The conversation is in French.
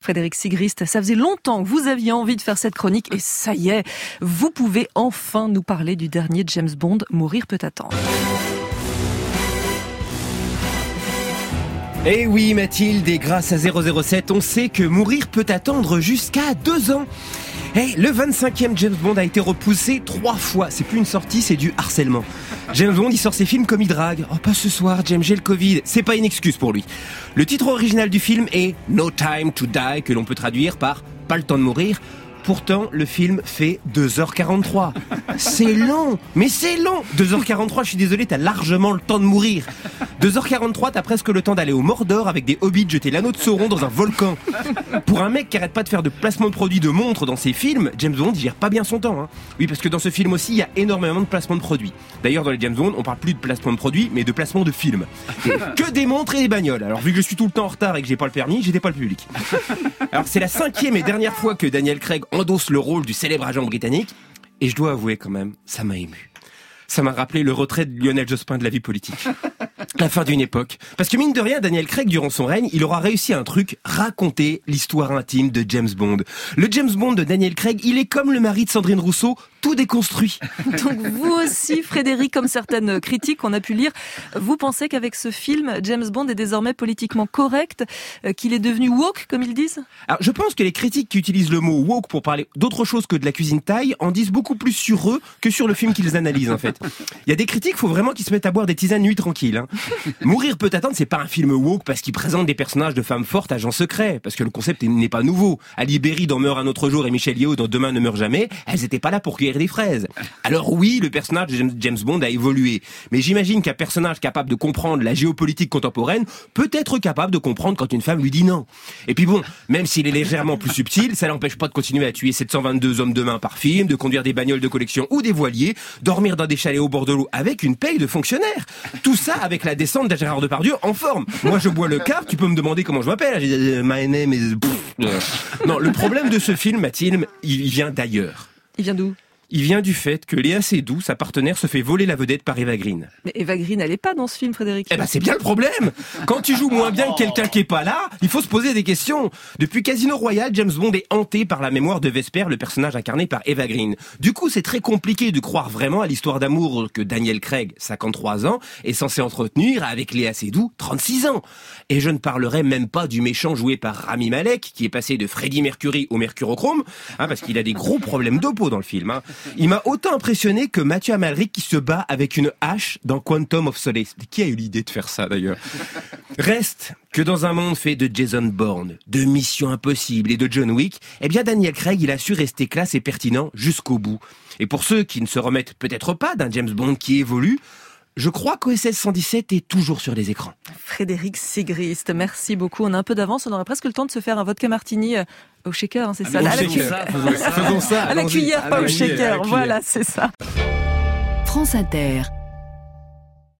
Frédéric Sigrist, ça faisait longtemps que vous aviez envie de faire cette chronique et ça y est, vous pouvez enfin nous parler du dernier James Bond, Mourir peut attendre. Eh oui Mathilde, et grâce à 007, on sait que Mourir peut attendre jusqu'à 2 ans. Le 25e James Bond a été repoussé 3 fois. C'est plus une sortie, c'est du harcèlement. James Bond, il sort ses films comme il drague. Oh, pas ce soir, James, j'ai le Covid. C'est pas une excuse pour lui. Le titre original du film est No Time to Die, que l'on peut traduire par Pas le temps de mourir. Pourtant, le film fait 2h43. C'est long, mais c'est long. 2h43, je suis désolé, t'as largement le temps de mourir. 2h43, t'as presque le temps d'aller au Mordor avec des hobbits jeter l'anneau de Sauron dans un volcan. Pour un mec qui arrête pas de faire de placement de produits de montres dans ses films, James Bond, il gère pas bien son temps. Oui, parce que dans ce film aussi, il y a énormément de placement de produits. D'ailleurs, dans les James Bond, on parle plus de placement de produits, mais de placement de films. Que des montres et des bagnoles. Alors, vu que je suis tout le temps en retard et que j'ai pas le permis, j'étais pas le public. Alors, c'est la 5e et dernière fois que Daniel Craig endosse le rôle du célèbre agent britannique. Et je dois avouer quand même, ça m'a ému. Ça m'a rappelé le retrait de Lionel Jospin de la vie politique. La fin d'une époque. Parce que mine de rien, Daniel Craig, durant son règne, il aura réussi un truc, raconter l'histoire intime de James Bond. Le James Bond de Daniel Craig, il est comme le mari de Sandrine Rousseau, tout déconstruit. Donc vous aussi, Frédéric, comme certaines critiques qu'on a pu lire, vous pensez qu'avec ce film, James Bond est désormais politiquement correct, qu'il est devenu woke, comme ils disent ? Alors je pense que les critiques qui utilisent le mot woke pour parler d'autre chose que de la cuisine thaï en disent beaucoup plus sur eux que sur le film qu'ils analysent en fait. Il y a des critiques, faut vraiment qu'ils se mettent à boire des tisanes nuit tranquille. Mourir peut attendre, c'est pas un film woke parce qu'il présente des personnages de femmes fortes, agents secrets, parce que le concept n'est pas nouveau. Ali Berry dans Meurt un autre jour et Michelle Yeoh dans Demain ne meurt jamais, elles étaient pas là pour cueillir des fraises. Alors oui, le personnage de James Bond a évolué, mais j'imagine qu'un personnage capable de comprendre la géopolitique contemporaine peut être capable de comprendre quand une femme lui dit non. Et puis bon, même s'il est légèrement plus subtil, ça l'empêche pas de continuer à tuer 722 hommes de main par film, de conduire des bagnoles de collection ou des voiliers, dormir dans des chalets au bord de l'eau avec une paye de fonctionnaire. Tout ça avec la descente de Gérard Depardieu en forme. Moi je bois le cap, tu peux me demander comment je m'appelle. My name is... Non, le problème de ce film, Mathilde, il vient d'ailleurs. Il vient d'où ? Il vient du fait que Léa Seydoux, sa partenaire, se fait voler la vedette par Eva Green. Mais Eva Green, elle est pas dans ce film, Frédéric. Eh ben, c'est bien le problème. Quand tu joues moins bien que quelqu'un qui est pas là, il faut se poser des questions. Depuis Casino Royale, James Bond est hanté par la mémoire de Vesper, le personnage incarné par Eva Green. Du coup, c'est très compliqué de croire vraiment à l'histoire d'amour que Daniel Craig, 53 ans, est censé entretenir avec Léa Seydoux, 36 ans. Et je ne parlerai même pas du méchant joué par Rami Malek, qui est passé de Freddie Mercury au mercurochrome, parce qu'il a des gros problèmes de peau dans le film. Il m'a autant impressionné que Mathieu Amalric qui se bat avec une hache dans Quantum of Solace. Qui a eu l'idée de faire ça d'ailleurs ? Reste que dans un monde fait de Jason Bourne, de Mission Impossible et de John Wick, eh bien Daniel Craig, il a su rester classe et pertinent jusqu'au bout. Et pour ceux qui ne se remettent peut-être pas d'un James Bond qui évolue, je crois qu'OSS 117 est toujours sur les écrans. Frédéric Sigrist, merci beaucoup. On a un peu d'avance, on aurait presque le temps de se faire un vodka martini au shaker, c'est ça. Faisons ça. À la cuillère, pas au shaker. Voilà, c'est ça. France Inter.